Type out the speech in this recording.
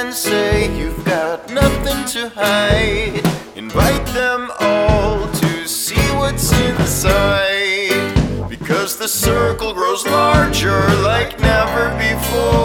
and say you've got nothing to hide. Invite them all to see what's inside, because the circle grows larger like never before.